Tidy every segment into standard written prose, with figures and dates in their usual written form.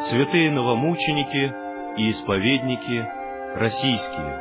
святые новомученики и исповедники российские.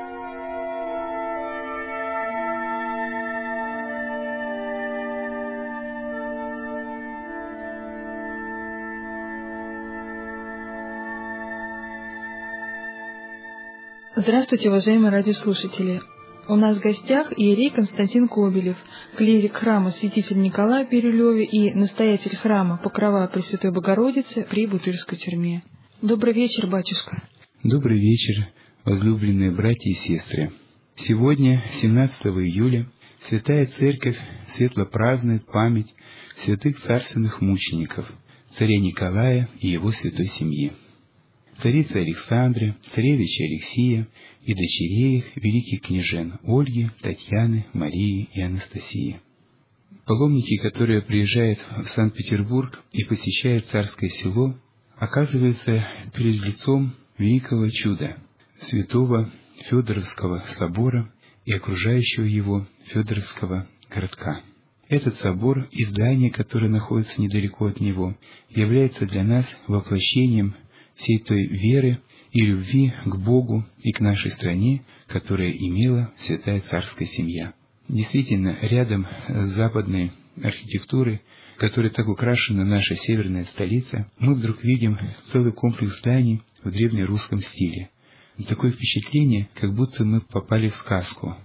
Здравствуйте, уважаемые радиослушатели! У нас в гостях иерей Константин Кобелев, клирик храма Святителя Николая в Бирюлеве и настоятель храма Покрова Пресвятой Богородицы при Бутырской тюрьме. Добрый вечер, батюшка! Добрый вечер, возлюбленные братья и сестры! Сегодня, 17 июля, Святая Церковь светло празднует память святых царственных мучеников, царя Николая и его святой семьи. Царицы Александры, царевича Алексия и дочерей их, великих княжен Ольги, Татьяны, Марии и Анастасии. Паломники, которые приезжают в Санкт-Петербург и посещают Царское Село, оказываются перед лицом великого чуда — святого Федоровского собора и окружающего его Федоровского городка. Этот собор и здание, которое находится недалеко от него, является для нас воплощением всей той веры и любви к Богу и к нашей стране, которая имела святая царская семья. Действительно, рядом с западной архитектурой, которой так украшена наша северная столица, мы вдруг видим целый комплекс зданий в древнерусском стиле. Такое впечатление, как будто мы попали в сказку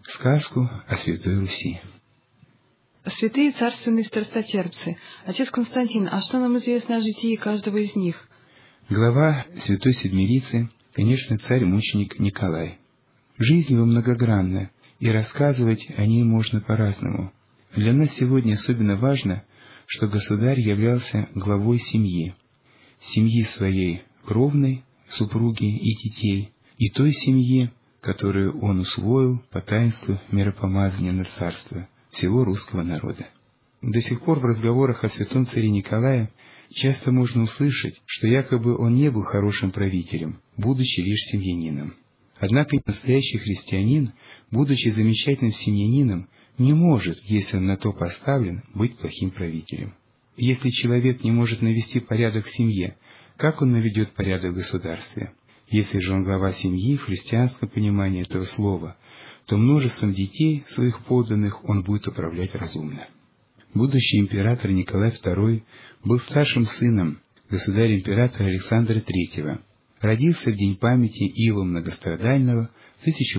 о Святой Руси. Святые царственные страстотерпцы. Отец Константин, а что нам известно о житии каждого из них? Глава Святой Седмирицы, конечно, царь-мученик Николай. Жизнь его многогранна, и рассказывать о ней можно по-разному. Для нас сегодня особенно важно, что государь являлся главой семьи своей кровной, супруги и детей, и той семьи, которую он усвоил по таинству миропомазания на царство всего русского народа. До сих пор в разговорах о святом царе Николае часто можно услышать, что якобы он не был хорошим правителем, будучи лишь семьянином. Однако настоящий христианин, будучи замечательным семьянином, не может, если он на то поставлен, быть плохим правителем. Если человек не может навести порядок в семье, как он наведет порядок в государстве? Если же он глава семьи в христианском понимании этого слова, то множеством детей, своих подданных, он будет управлять разумно. Будущий император Николай II был старшим сыном государя-императора Александра III. Родился в день памяти Иова Многострадального в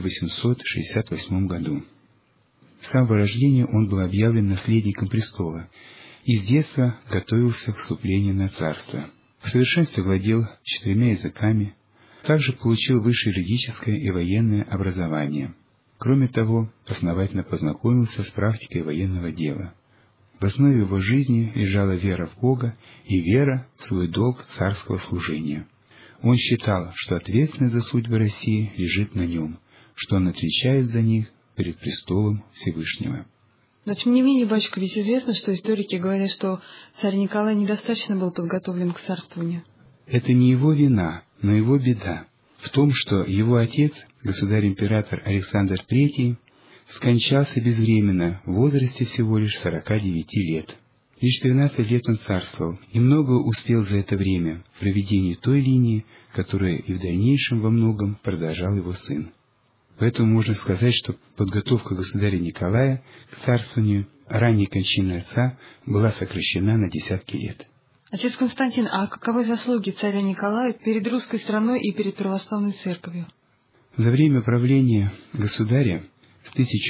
1868 году. С самого рождения он был объявлен наследником престола и с детства готовился к вступлению на царство. В совершенстве владел 4 языками, также получил высшее юридическое и военное образование. Кроме того, основательно познакомился с практикой военного дела. В основе его жизни лежала вера в Бога и вера в свой долг царского служения. Он считал, что ответственность за судьбы России лежит на нем, что он отвечает за них перед престолом Всевышнего. Но тем не менее, батюшка, ведь известно, что историки говорят, что царь Николай недостаточно был подготовлен к царствованию. Это не его вина, но его беда в том, что его отец, государь-император Александр III, скончался безвременно в возрасте всего лишь 49 лет. Лишь 13 лет он царствовал, и много успел за это время в проведении той линии, которая и в дальнейшем во многом продолжал его сын. Поэтому можно сказать, что подготовка государя Николая к царствованию ранней кончины отца была сокращена на десятки лет. Отец Константин, а каковы заслуги царя Николая перед русской страной и перед православной церковью? За время правления государя с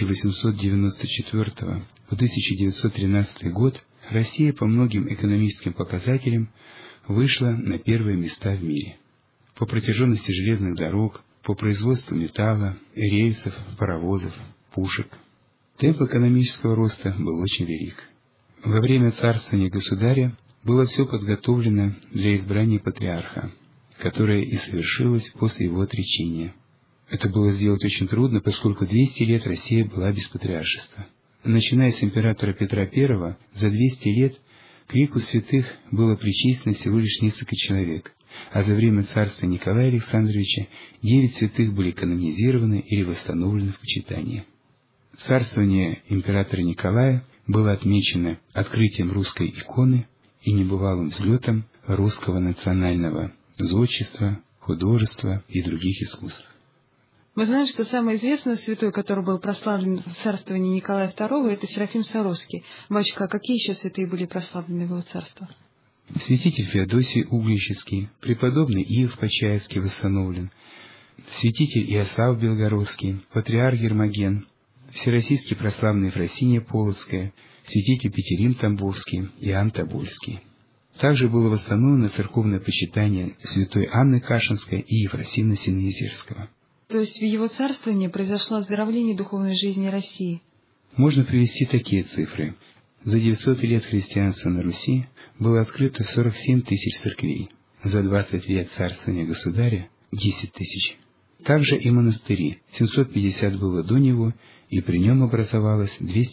1894 по 1913 год Россия по многим экономическим показателям вышла на первые места в мире. По протяженности железных дорог, по производству металла, рельсов, паровозов, пушек. Темп экономического роста был очень велик. Во время царствования государя было все подготовлено для избрания патриарха, которое и совершилось после его отречения. Это было сделать очень трудно, поскольку 200 лет Россия была без патриаршества. Начиная с императора Петра I, за 200 лет к лику святых было причислено всего лишь несколько человек, а за время царства Николая Александровича 9 святых были канонизированы или восстановлены в почитании. Царствование императора Николая было отмечено открытием русской иконы и небывалым взлетом русского национального зодчества, художества и других искусств. Мы знаем, что самый известный святой, который был прославлен в царствовании Николая II, это Серафим Саровский. Батюшка, а какие еще святые были прославлены в его царство? Святитель Феодосий Угличский, преподобный Иов Почаевский восстановлен, святитель Иосаф Белгородский, патриарх Гермоген, всероссийский прославленный Ефросинья Полоцкая, святитель Петерим Тамбовский, Иоанн Тобольский. Также было восстановлено церковное почитание святой Анны Кашинской и Ефросина Синеизерского. То есть в его царствовании произошло оздоровление духовной жизни России? Можно привести такие цифры. За 900 лет христианства на Руси было открыто 47 тысяч церквей, за 20 лет царствования государя – 10 тысяч. Также и монастыри, 750 было до него, и при нем образовалось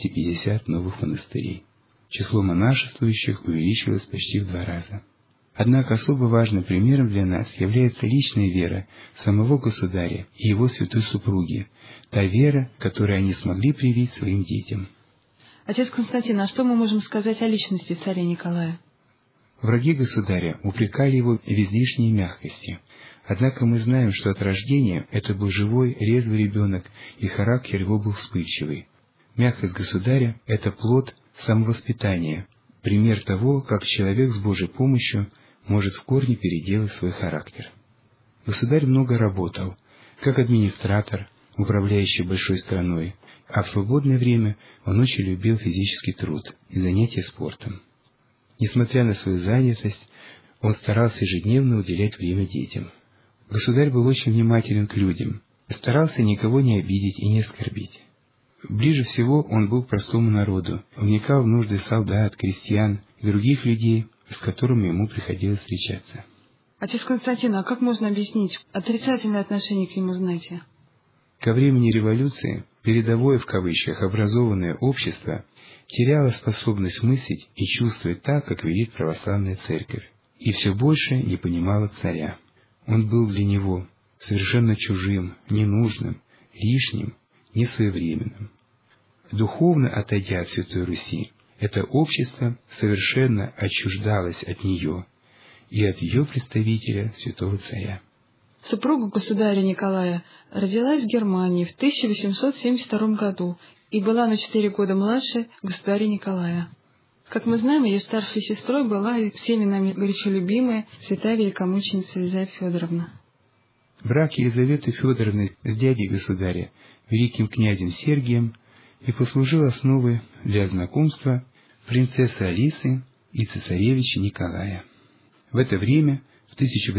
250 новых монастырей. Число монашествующих увеличилось почти в 2 раза. Однако особо важным примером для нас является личная вера самого государя и его святой супруги, та вера, которую они смогли привить своим детям. Отец Константин, а что мы можем сказать о личности царя Николая? Враги государя упрекали его в излишней мягкости. Однако мы знаем, что от рождения это был живой, резвый ребенок, и характер его был вспыльчивый. Мягкость государя – это плод самовоспитания, пример того, как человек с Божьей помощью может в корне переделать свой характер. Государь много работал, как администратор, управляющий большой страной, а в свободное время он очень любил физический труд и занятия спортом. Несмотря на свою занятость, он старался ежедневно уделять время детям. Государь был очень внимателен к людям, старался никого не обидеть и не оскорбить. Ближе всего он был к простому народу, вникал в нужды солдат, крестьян и других людей, с которыми ему приходилось встречаться. Отец Константин, а как можно объяснить отрицательное отношение к нему знати? Ко времени революции передовое в кавычках образованное общество теряло способность мыслить и чувствовать так, как велит православная церковь, и все больше не понимало царя. Он был для него совершенно чужим, ненужным, лишним, несвоевременным. Духовно отойдя от Святой Руси, это общество совершенно отчуждалось от нее и от ее представителя, святого царя. Супруга государя Николая родилась в Германии в 1872 году и была на 4 года младше государя Николая. Как мы знаем, ее старшей сестрой была всеми нами горячо любимая святая великомученица Елизавета Федоровна. Брак Елизаветы Федоровны с дядей государя, великим князем Сергием, и послужил основой для знакомства принцессы Алисы и цесаревича Николая. В это время, в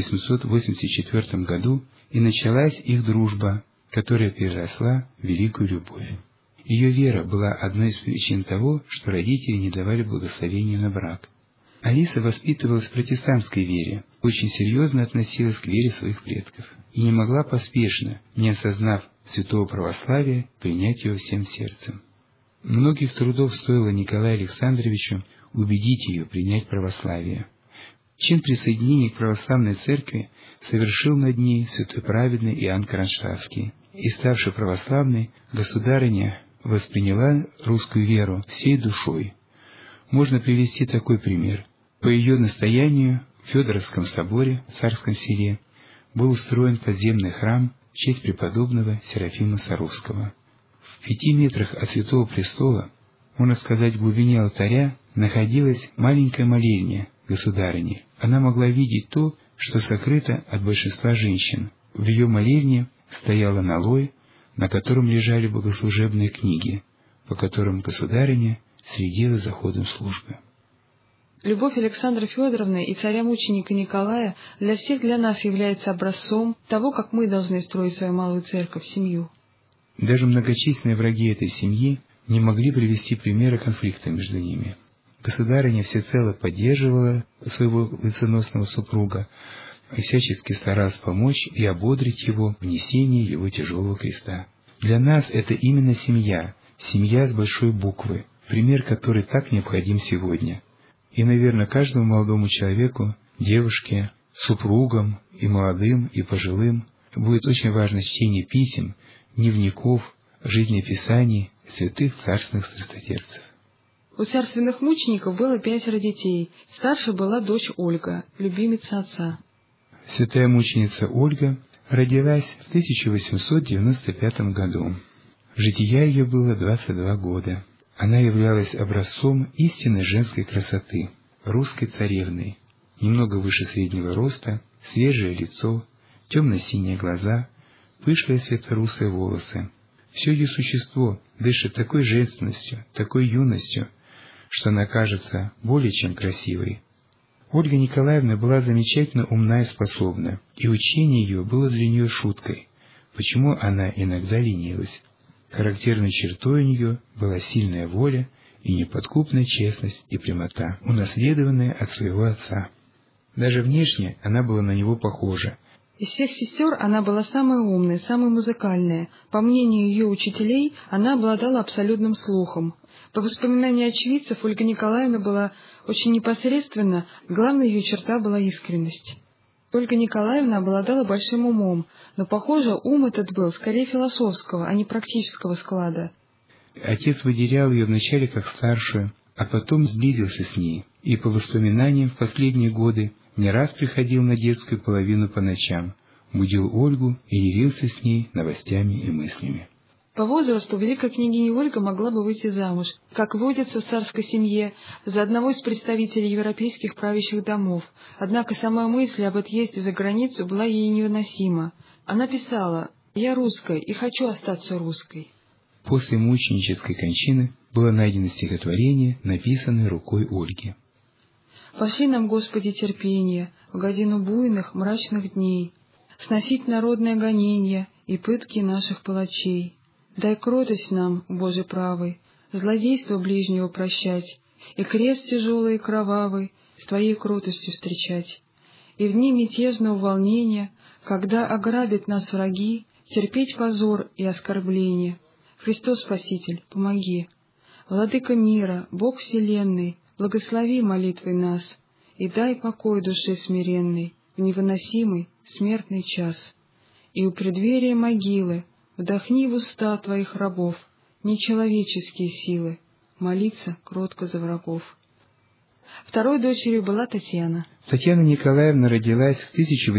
1884 году, и началась их дружба, которая переросла в великую любовь. Ее вера была одной из причин того, что родители не давали благословения на брак. Алиса воспитывалась в протестантской вере, очень серьезно относилась к вере своих предков и не могла поспешно, не осознав святого православия, принять его всем сердцем. Многих трудов стоило Николаю Александровичу убедить ее принять православие. Чин присоединения к православной церкви совершил над ней святой праведный Иоанн Кронштадтский, и, ставший православной, государыня восприняла русскую веру всей душой. Можно привести такой пример. По ее настоянию в Федоровском соборе в Царском селе был устроен подземный храм в честь преподобного Серафима Саровского. В 5 метрах от Святого Престола, можно сказать, в глубине алтаря, находилась маленькая молельня государыни. Она могла видеть то, что сокрыто от большинства женщин. В ее молельне стоял аналой, на котором лежали богослужебные книги, по которым государыня следила за ходом службы. Любовь Александры Федоровны и царя-мученика Николая для нас является образцом того, как мы должны строить свою малую церковь, семью. Даже многочисленные враги этой семьи не могли привести примера конфликта между ними. Государыня всецело поддерживала своего венценосного супруга и всячески старалась помочь и ободрить его в несении его тяжелого креста. Для нас это именно семья, семья с большой буквы, пример который так необходим сегодня. И, наверное, каждому молодому человеку, девушке, супругам, и молодым, и пожилым, будет очень важно чтение писем, дневников, жизнеописаний святых царственных страстотерцев. У царственных мучеников было 5 детей. Старшей была дочь Ольга, любимица отца. Святая мученица Ольга родилась в 1895 году. Жития ее было 22 года. Она являлась образцом истинной женской красоты, русской царевной, немного выше среднего роста, свежее лицо, темно-синие глаза, пышные светлорусые волосы. Все ее существо дышит такой женственностью, такой юностью, что она кажется более чем красивой. Ольга Николаевна была замечательно умна и способна, и учение ее было для нее шуткой, почему она иногда ленилась. Характерной чертой у нее была сильная воля и неподкупная честность и прямота, унаследованная от своего отца. Даже внешне она была на него похожа. Из всех сестер она была самая умная, самая музыкальная. По мнению ее учителей, она обладала абсолютным слухом. По воспоминаниям очевидцев, Ольга Николаевна была очень непосредственна, главной ее черта была искренность. Ольга Николаевна обладала большим умом, но, похоже, ум этот был скорее философского, а не практического склада. Отец выделял ее вначале как старшую, а потом сблизился с ней, и, по воспоминаниям, в последние годы не раз приходил на детскую половину по ночам, будил Ольгу и делился с ней новостями и мыслями. По возрасту великая княгиня Ольга могла бы выйти замуж, как водится в царской семье, за одного из представителей европейских правящих домов. Однако сама мысль об отъезде за границу была ей невыносима. Она писала: «Я русская и хочу остаться русской». После мученической кончины было найдено стихотворение, написанное рукой Ольги. «Пошли нам, Господи, терпение в годину буйных, мрачных дней, сносить народное гонение и пытки наших палачей. Дай кротость нам, Боже правый, злодейство ближнего прощать, и крест тяжелый и кровавый с Твоей кротостью встречать. И в дни мятежного волнения, когда ограбят нас враги, терпеть позор и оскорбление. Христос Спаситель, помоги. Владыка мира, Бог вселенной, благослови молитвой нас и дай покой душе смиренной в невыносимый смертный час. И у преддверия могилы вдохни в уста Твоих рабов нечеловеческие силы, молиться кротко за врагов». Второй дочерью была Татьяна. Татьяна Николаевна родилась в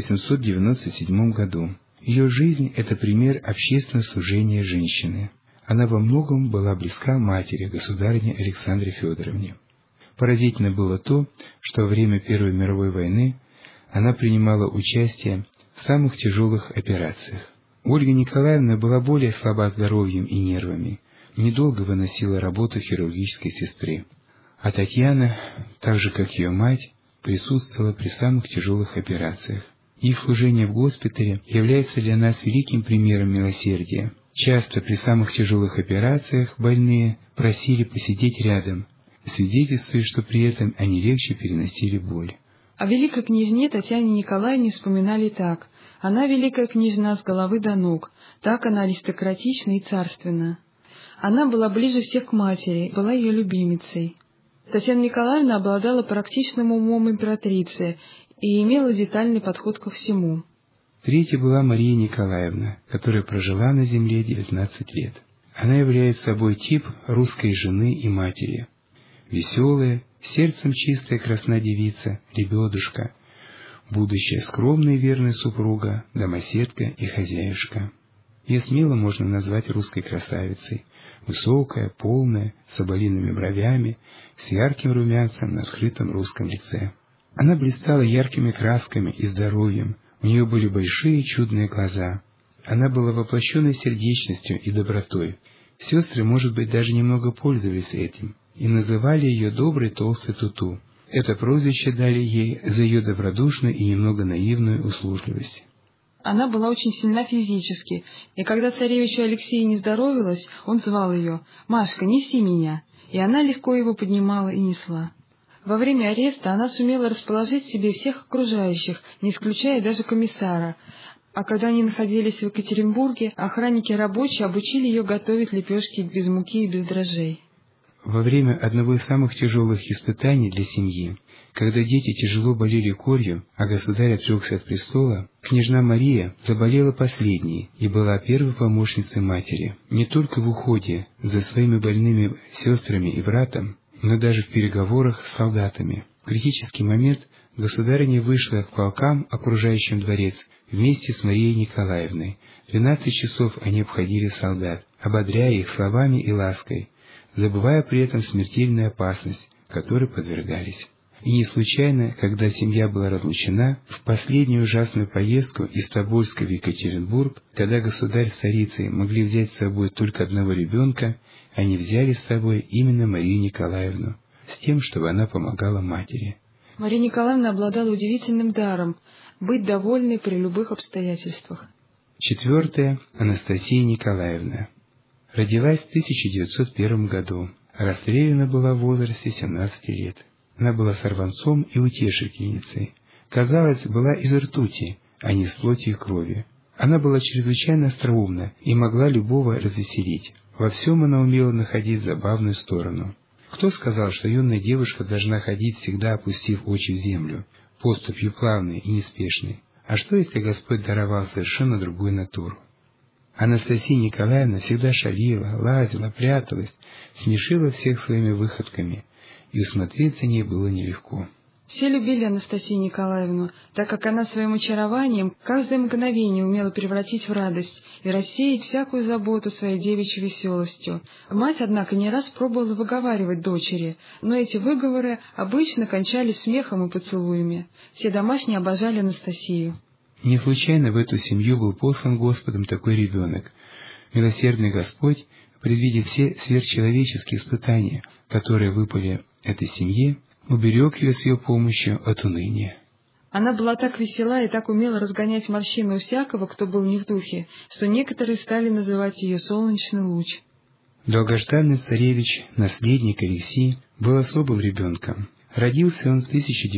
1897 году. Ее жизнь – это пример общественного служения женщины. Она во многом была близка матери, государыне Александре Федоровне. Поразительно было то, что во время Первой мировой войны она принимала участие в самых тяжелых операциях. Ольга Николаевна была более слаба здоровьем и нервами, недолго выносила работу хирургической сестры. А Татьяна, так же как ее мать, присутствовала при самых тяжелых операциях. Их служение в госпитале является для нас великим примером милосердия. Часто при самых тяжелых операциях больные просили посидеть рядом, свидетельствуя, что при этом они легче переносили боль. О великой княжне Татьяне Николаевне вспоминали так: «Она великая княжна с головы до ног, так она аристократична и царственна». Она была ближе всех к матери, была ее любимицей. Татьяна Николаевна обладала практичным умом императрицы и имела детальный подход ко всему. Третьей была Мария Николаевна, которая прожила на земле 19 лет. Она является собой тип русской жены и матери. Веселая, сердцем чистая красна девица, лебедушка, будущая скромная и верная супруга, домоседка и хозяюшка. Ее смело можно назвать русской красавицей, высокая, полная, с соболиными бровями, с ярким румянцем на открытом русском лице. Она блистала яркими красками и здоровьем, у нее были большие чудные глаза. Она была воплощенной сердечностью и добротой. Сестры, может быть, даже немного пользовались этим и называли ее доброй толстой Туту. Это прозвище дали ей за ее добродушную и немного наивную услужливость. Она была очень сильна физически, и когда царевичу Алексею не здоровилось, он звал ее: «Машка, неси меня», и она легко его поднимала и несла. Во время ареста она сумела расположить себе всех окружающих, не исключая даже комиссара, а когда они находились в Екатеринбурге, охранники рабочие обучили ее готовить лепешки без муки и без дрожжей. Во время одного из самых тяжелых испытаний для семьи, когда дети тяжело болели корью, а государь отрекся от престола, княжна Мария заболела последней и была первой помощницей матери. Не только в уходе за своими больными сестрами и братом, но даже в переговорах с солдатами. В критический момент государыня вышла к полкам, окружающим дворец, вместе с Марией Николаевной. 12 часов они обходили солдат, ободряя их словами и лаской, забывая при этом смертельную опасность, которой подвергались. И не случайно, когда семья была разлучена, в последнюю ужасную поездку из Тобольска в Екатеринбург, когда государь с царицей могли взять с собой только одного ребенка, они взяли с собой именно Марию Николаевну, с тем, чтобы она помогала матери. Мария Николаевна обладала удивительным даром быть довольной при любых обстоятельствах. 4. Анастасия Николаевна. Родилась в 1901 году. Расстреляна была в возрасте 17 лет. Она была сорванцом и утешительницей. Казалось, была из ртути, а не из плоти и крови. Она была чрезвычайно остроумна и могла любого развеселить. Во всем она умела находить забавную сторону. Кто сказал, что юная девушка должна ходить, всегда опустив очи в землю, поступью плавной и неспешной? А что, если Господь даровал совершенно другую натуру? Анастасия Николаевна всегда шалила, лазила, пряталась, смешила всех своими выходками, и усмотреть за ней было нелегко. Все любили Анастасию Николаевну, так как она своим очарованием каждое мгновение умела превратить в радость и рассеять всякую заботу своей девичьей веселостью. Мать, однако, не раз пробовала выговаривать дочери, но эти выговоры обычно кончались смехом и поцелуями. Все домашние обожали Анастасию. Не случайно в эту семью был послан Господом такой ребенок. Милосердный Господь, предвидя все сверхчеловеческие испытания, которые выпали этой семье, уберег ее с ее помощью от уныния. Она была так весела и так умела разгонять морщины у всякого, кто был не в духе, что некоторые стали называть ее «солнечный луч». Долгожданный царевич, наследник Алексий, был особым ребенком. Родился он в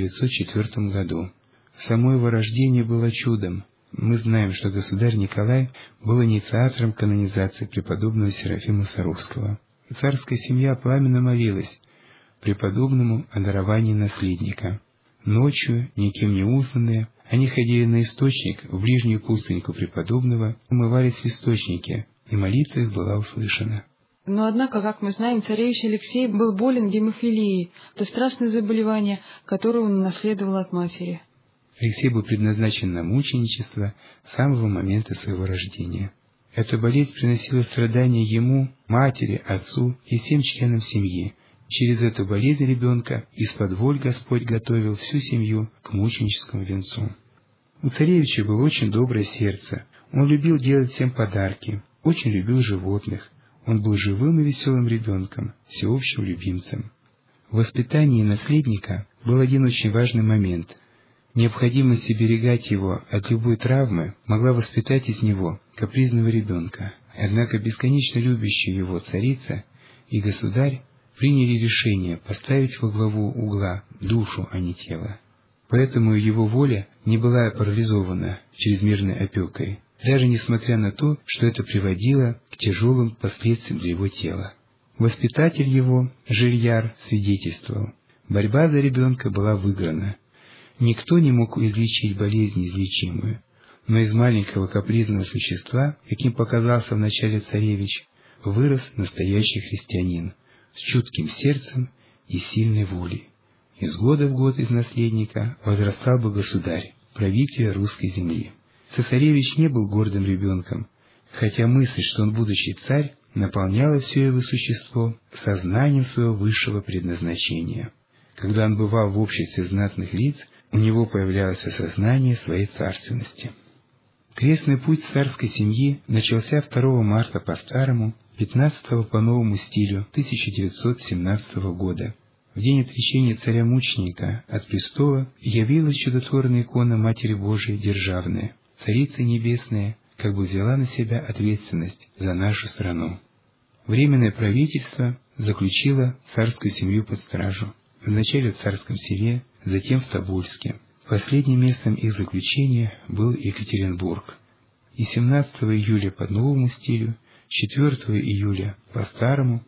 1904 году. Само его рождение было чудом. Мы знаем, что государь Николай был инициатором канонизации преподобного Серафима Саровского. Царская семья пламенно молилась преподобному о даровании наследника. Ночью, никем не узнанные, они ходили на источник в ближнюю пустыньку преподобного, умывались в источнике, и молитва их была услышана. Но, однако, как мы знаем, царевич Алексей был болен гемофилией, это страшное заболевание, которое он унаследовал от матери. Алексей был предназначен на мученичество с самого момента своего рождения. Эта болезнь приносила страдания ему, матери, отцу и всем членам семьи. Через эту болезнь ребенка из-под воль Господь готовил всю семью к мученическому венцу. У царевича было очень доброе сердце. Он любил делать всем подарки, очень любил животных. Он был живым и веселым ребенком, всеобщим любимцем. В воспитании наследника был один очень важный момент. Необходимость оберегать его от любой травмы могла воспитать из него капризного ребенка. Однако бесконечно любящая его царица и государь приняли решение поставить во главу угла душу, а не тело. Поэтому его воля не была парализована чрезмерной опекой, даже несмотря на то, что это приводило к тяжелым последствиям для его тела. Воспитатель его, Жильяр, свидетельствовал: борьба за ребенка была выиграна. Никто не мог излечить болезнь неизлечимую, но из маленького капризного существа, каким показался вначале царевич, вырос настоящий христианин, с чутким сердцем и сильной волей. Из года в год из наследника возрастал бы государь, правитель русской земли. Цесаревич не был гордым ребенком, хотя мысль, что он будущий царь, наполняла все его существо сознанием своего высшего предназначения. Когда он бывал в обществе знатных лиц, у него появлялось осознание своей царственности. Крестный путь царской семьи начался 2 марта по старому, 15 по новому стилю 1917 года. В день отречения царя-мученика от престола явилась чудотворная икона Матери Божией Державная, Царица Небесная, как бы взяла на себя ответственность за нашу страну. Временное правительство заключило царскую семью под стражу, вначале в Царском Селе, затем в Тобольске. Последним местом их заключения был Екатеринбург. И 17 июля по новому стилю, 4 июля по старому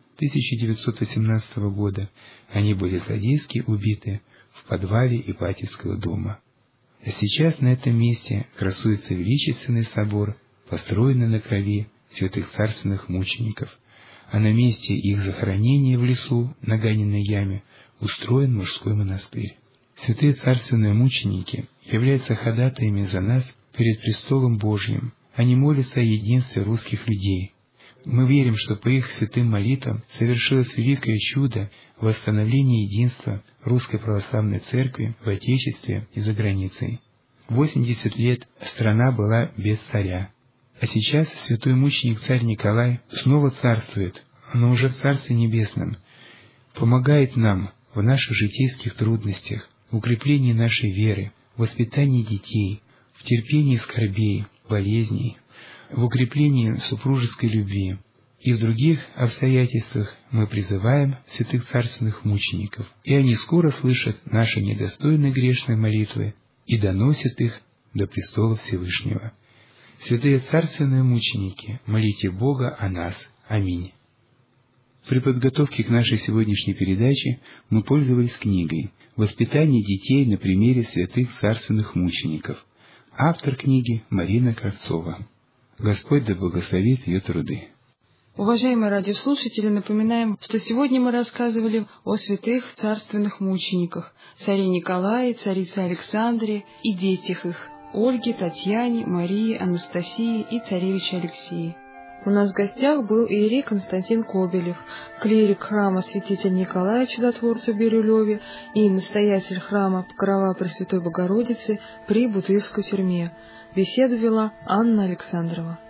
1918 года они были злодейски убиты в подвале Ипатьевского дома. А сейчас на этом месте красуется величественный собор, построенный на крови святых царственных мучеников, а на месте их захоронения в лесу, на Ганиной яме, устроен мужской монастырь. Святые царственные мученики являются ходатаями за нас перед престолом Божьим. Они молятся о единстве русских людей. Мы верим, что по их святым молитвам совершилось великое чудо восстановления единства Русской Православной Церкви в Отечестве и за границей. 80 лет страна была без царя. А сейчас святой мученик царь Николай снова царствует, но уже в Царстве Небесном, помогает нам в наших житейских трудностях, в укреплении нашей веры, в воспитании детей, в терпении скорбей, болезней, в укреплении супружеской любви. И в других обстоятельствах мы призываем святых царственных мучеников, и они скоро слышат наши недостойные грешные молитвы и доносят их до престола Всевышнего. Святые царственные мученики, молите Бога о нас. Аминь. При подготовке к нашей сегодняшней передаче мы пользовались книгой «Воспитание детей на примере святых царственных мучеников». Автор книги Марина Кравцова. Господь да благословит ее труды. Уважаемые радиослушатели, напоминаем, что сегодня мы рассказывали о святых царственных мучениках, царе Николае, царице Александре и детях их, Ольге, Татьяне, Марии, Анастасии и царевиче Алексее. У нас в гостях был иерей Константин Кобелев, клирик храма святителя Николая Чудотворца в Бирюлеве и настоятель храма Покрова Пресвятой Богородицы при Бутырской тюрьме. Беседу вела Анна Александрова.